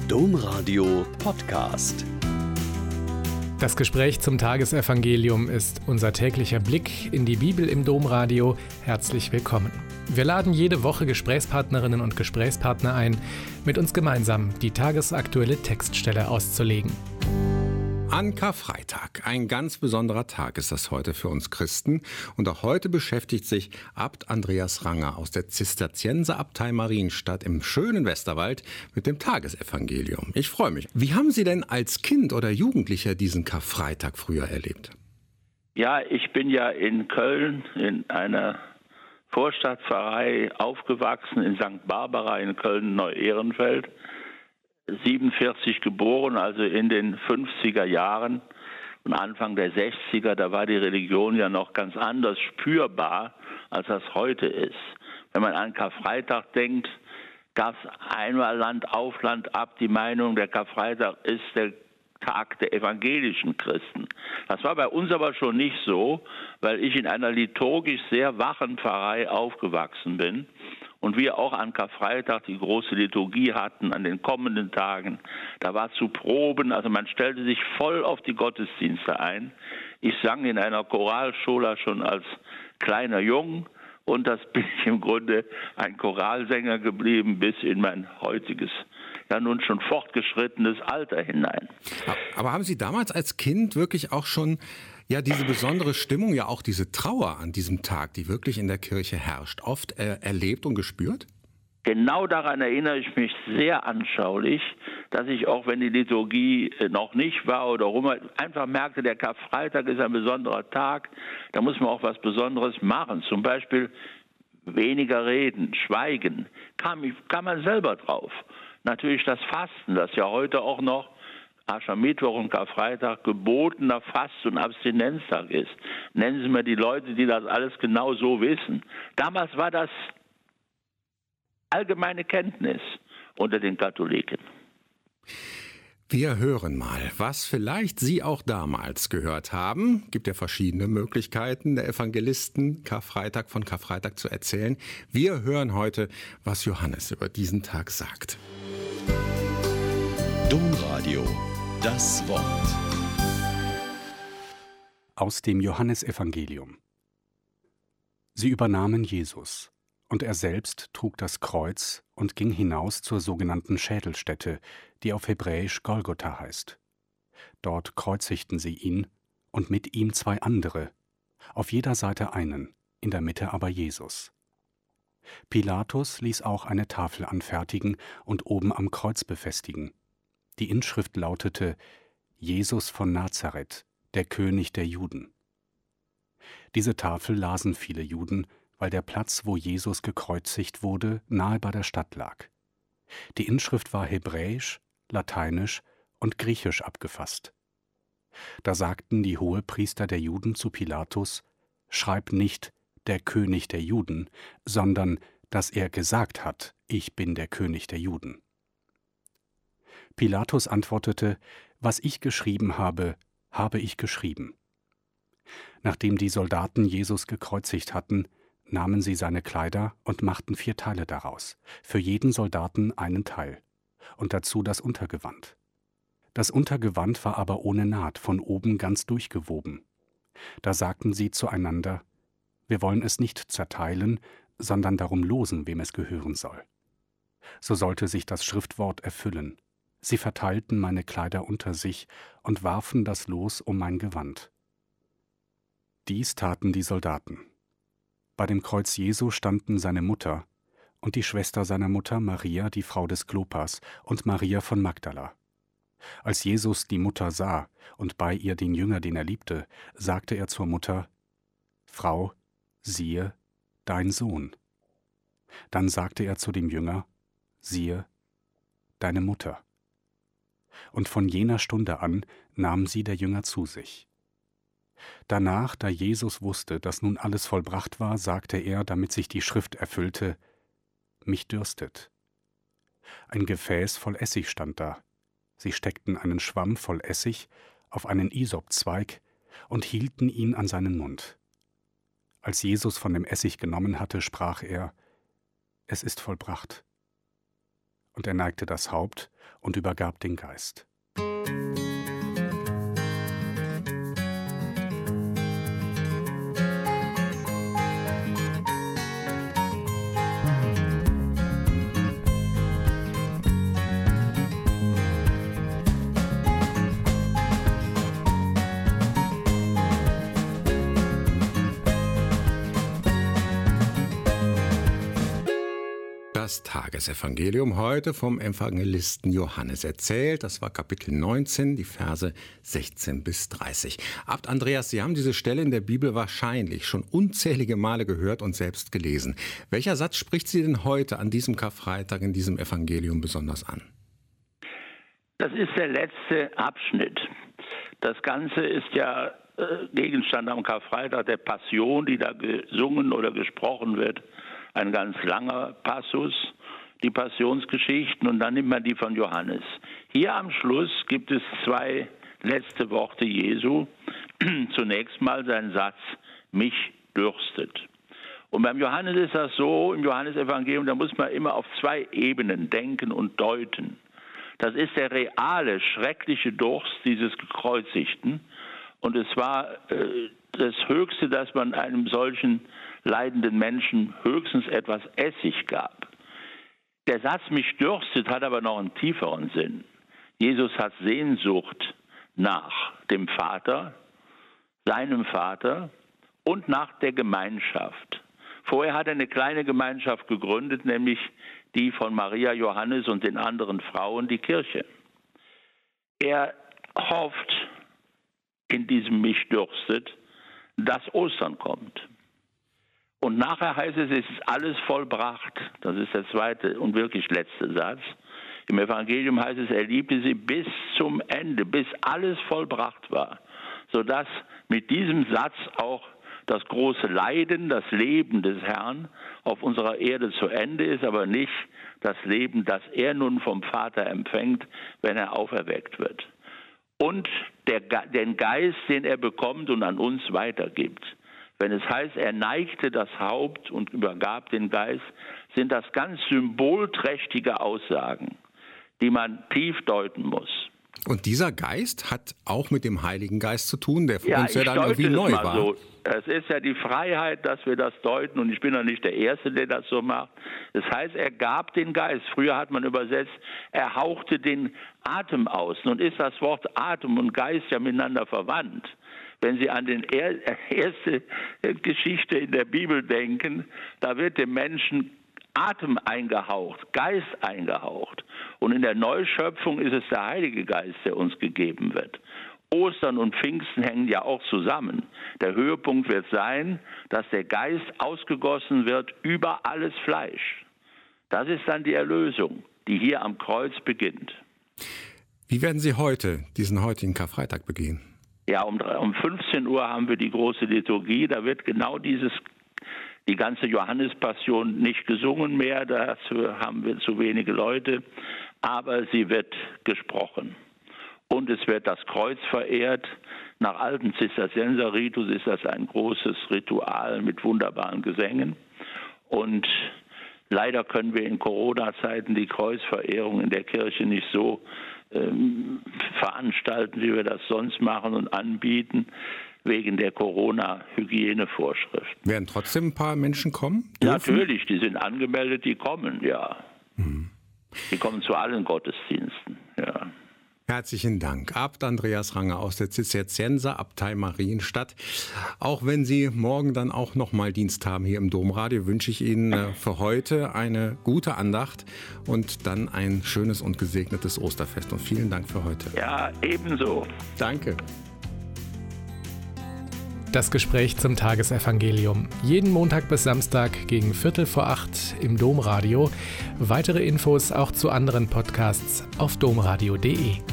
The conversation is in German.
Domradio Podcast. Das Gespräch zum Tagesevangelium ist unser täglicher Blick in die Bibel im Domradio. Herzlich willkommen. Wir laden jede Woche Gesprächspartnerinnen und Gesprächspartner ein, mit uns gemeinsam die tagesaktuelle Textstelle auszulegen. An Karfreitag, ein ganz besonderer Tag ist das heute für uns Christen. Und auch heute beschäftigt sich Abt Andreas Ranger aus der Zisterzienserabtei Marienstadt im schönen Westerwald mit dem Tagesevangelium. Ich freue mich. Wie haben Sie denn als Kind oder Jugendlicher diesen Karfreitag früher erlebt? Ja, ich bin ja in Köln in einer Vorstadtpfarrei aufgewachsen, in St. Barbara in Köln-Neu-Ehrenfeld. 47 geboren, also in den 50er Jahren und Anfang der 60er, da war die Religion ja noch ganz anders spürbar, als das heute ist. Wenn man an Karfreitag denkt, gab es einmal Land auf, Land ab die Meinung, der Karfreitag ist der Tag der evangelischen Christen. Das war bei uns aber schon nicht so, weil ich in einer liturgisch sehr wachen Pfarrei aufgewachsen bin und wir auch an Karfreitag die große Liturgie hatten, an den kommenden Tagen. Da war zu Proben, also man stellte sich voll auf die Gottesdienste ein. Ich sang in einer Choralschule schon als kleiner Jung und das bin ich im Grunde ein Choralsänger geblieben bis in mein heutiges, ja nun schon fortgeschrittenes Alter hinein. Aber haben Sie damals als Kind wirklich auch schon diese besondere Stimmung, ja auch diese Trauer an diesem Tag, die wirklich in der Kirche herrscht, oft erlebt und gespürt? Genau daran erinnere ich mich sehr anschaulich, dass ich auch, wenn die Liturgie noch nicht war oder einfach merkte, der Karfreitag ist ein besonderer Tag, da muss man auch was Besonderes machen. Zum Beispiel weniger reden, schweigen, kam man selber drauf. Natürlich das Fasten, das ja heute auch noch Aschermittwoch und Karfreitag gebotener Fast- und Abstinenztag ist. Nennen Sie mir die Leute, die das alles genau so wissen. Damals war das allgemeine Kenntnis unter den Katholiken. Wir hören mal, was vielleicht Sie auch damals gehört haben. Gibt ja verschiedene Möglichkeiten der Evangelisten, von Karfreitag zu erzählen. Wir hören heute, was Johannes über diesen Tag sagt. Domradio, das Wort. Aus dem Johannesevangelium. Sie übernahmen Jesus, und er selbst trug das Kreuz und ging hinaus zur sogenannten Schädelstätte, die auf Hebräisch Golgotha heißt. Dort kreuzigten sie ihn und mit ihm zwei andere, auf jeder Seite einen, in der Mitte aber Jesus. Pilatus ließ auch eine Tafel anfertigen und oben am Kreuz befestigen. Die Inschrift lautete: Jesus von Nazareth, der König der Juden. Diese Tafel lasen viele Juden, weil der Platz, wo Jesus gekreuzigt wurde, nahe bei der Stadt lag. Die Inschrift war hebräisch, lateinisch und griechisch abgefasst. Da sagten die Hohepriester der Juden zu Pilatus: Schreib nicht der König der Juden, sondern dass er gesagt hat, ich bin der König der Juden. Pilatus antwortete: Was ich geschrieben habe, habe ich geschrieben. Nachdem die Soldaten Jesus gekreuzigt hatten, nahmen sie seine Kleider und machten 4 Teile daraus, für jeden Soldaten einen Teil, und dazu das Untergewand. Das Untergewand war aber ohne Naht, von oben ganz durchgewoben. Da sagten sie zueinander: Wir wollen es nicht zerteilen, sondern darum losen, wem es gehören soll. So sollte sich das Schriftwort erfüllen. Sie verteilten meine Kleider unter sich und warfen das Los um mein Gewand. Dies taten die Soldaten. Bei dem Kreuz Jesu standen seine Mutter und die Schwester seiner Mutter, Maria, die Frau des Klopas, und Maria von Magdala. Als Jesus die Mutter sah und bei ihr den Jünger, den er liebte, sagte er zur Mutter: Frau, siehe, dein Sohn. Dann sagte er zu dem Jünger: Siehe, deine Mutter. Und von jener Stunde an nahm sie der Jünger zu sich. Danach, da Jesus wusste, dass nun alles vollbracht war, sagte er, damit sich die Schrift erfüllte: Mich dürstet. Ein Gefäß voll Essig stand da. Sie steckten einen Schwamm voll Essig auf einen Isopzweig und hielten ihn an seinen Mund. Als Jesus von dem Essig genommen hatte, sprach er: Es ist vollbracht. Und er neigte das Haupt und übergab den Geist. Das Tagesevangelium heute vom Evangelisten Johannes erzählt. Das war Kapitel 19, die Verse 16 bis 30. Abt Andreas, Sie haben diese Stelle in der Bibel wahrscheinlich schon unzählige Male gehört und selbst gelesen. Welcher Satz spricht Sie denn heute an diesem Karfreitag in diesem Evangelium besonders an? Das ist der letzte Abschnitt. Das Ganze ist ja Gegenstand am Karfreitag der Passion, die da gesungen oder gesprochen wird. Ein ganz langer Passus, die Passionsgeschichten, und dann nimmt man die von Johannes. Hier am Schluss gibt es zwei letzte Worte Jesu. Zunächst mal sein Satz, mich dürstet. Und beim Johannes ist das so, im Johannesevangelium, da muss man immer auf zwei Ebenen denken und deuten. Das ist der reale, schreckliche Durst dieses Gekreuzigten. Und es war das Höchste, dass man einem solchen leidenden Menschen höchstens etwas Essig gab. Der Satz, mich dürstet, hat aber noch einen tieferen Sinn. Jesus hat Sehnsucht nach dem Vater, seinem Vater und nach der Gemeinschaft. Vorher hat er eine kleine Gemeinschaft gegründet, nämlich die von Maria, Johannes und den anderen Frauen, die Kirche. Er hofft in diesem mich dürstet, dass Ostern kommt. Und nachher heißt es, es ist alles vollbracht. Das ist der zweite und wirklich letzte Satz. Im Evangelium heißt es, er liebte sie bis zum Ende, bis alles vollbracht war. Sodass mit diesem Satz auch das große Leiden, das Leben des Herrn auf unserer Erde zu Ende ist, aber nicht das Leben, das er nun vom Vater empfängt, wenn er auferweckt wird. Und den Geist, den er bekommt und an uns weitergibt. Wenn es heißt, er neigte das Haupt und übergab den Geist, sind das ganz symbolträchtige Aussagen, die man tief deuten muss. Und dieser Geist hat auch mit dem Heiligen Geist zu tun, der für uns ja dann irgendwie neu war. So. Es ist ja die Freiheit, dass wir das deuten, und ich bin ja nicht der Erste, der das so macht. Das heißt, er gab den Geist. Früher hat man übersetzt, er hauchte den Atem aus. Nun ist das Wort Atem und Geist ja miteinander verwandt. Wenn Sie an die erste Geschichte in der Bibel denken, da wird dem Menschen Atem eingehaucht, Geist eingehaucht. Und in der Neuschöpfung ist es der Heilige Geist, der uns gegeben wird. Ostern und Pfingsten hängen ja auch zusammen. Der Höhepunkt wird sein, dass der Geist ausgegossen wird über alles Fleisch. Das ist dann die Erlösung, die hier am Kreuz beginnt. Wie werden Sie heute diesen heutigen Karfreitag begehen? Ja, um 15 Uhr haben wir die große Liturgie. Da wird genau die ganze Johannespassion nicht gesungen mehr. Dazu haben wir zu wenige Leute. Aber sie wird gesprochen. Und es wird das Kreuz verehrt. Nach altem Zisterzienserritus ist das ein großes Ritual mit wunderbaren Gesängen. Und leider können wir in Corona-Zeiten die Kreuzverehrung in der Kirche nicht so veranstalten, wie wir das sonst machen und anbieten, wegen der Corona-Hygienevorschrift. Werden trotzdem ein paar Menschen kommen? Natürlich, die sind angemeldet, die kommen, ja. Die kommen zu allen Gottesdiensten, ja. Herzlichen Dank. Abt Andreas Ranger aus der Zisterzienserabtei Marienstadt. Auch wenn Sie morgen dann auch nochmal Dienst haben hier im Domradio, wünsche ich Ihnen für heute eine gute Andacht und dann ein schönes und gesegnetes Osterfest. Und vielen Dank für heute. Ja, ebenso. Danke. Das Gespräch zum Tagesevangelium. Jeden Montag bis Samstag gegen 7:45 im Domradio. Weitere Infos auch zu anderen Podcasts auf domradio.de.